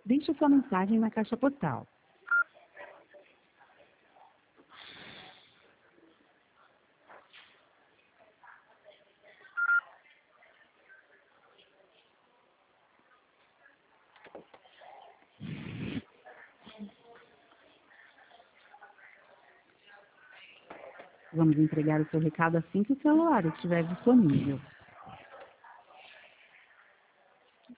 Deixe sua mensagem na caixa postal. Vamos entregar o seu recado assim que o celular estiver disponível.